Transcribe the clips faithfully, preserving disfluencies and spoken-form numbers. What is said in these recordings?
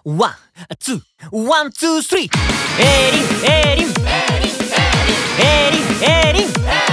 ワン、ツー、ワン、ツー、スリー。エリン、エリン、エリン、エリン、エリン、エリン、エリン、エリン、エリン、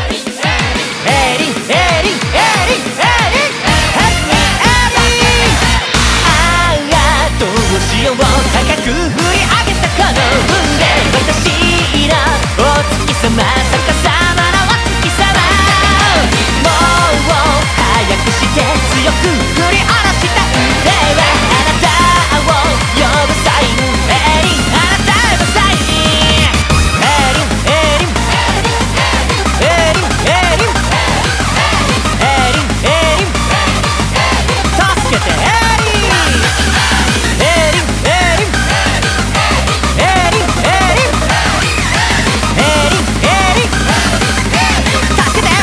ああ、どうしよう、高く振り上げたこの腕。私のお月様、逆さまなお月様。もう早くして強く振り下ろした腕はあなたを呼ぶサイン。エリン、あなたのサイン。エリン、エリン、エリン、エリン、エリン、エリン、助けてエリン、エリン、エリン、エリン、エリン、エリン、エリン、助けて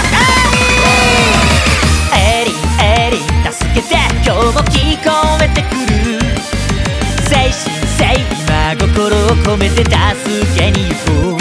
エリン、エリン、エリン、助けて。今日も聞こえてくる。誠心誠意真心を込めて助けに行こう。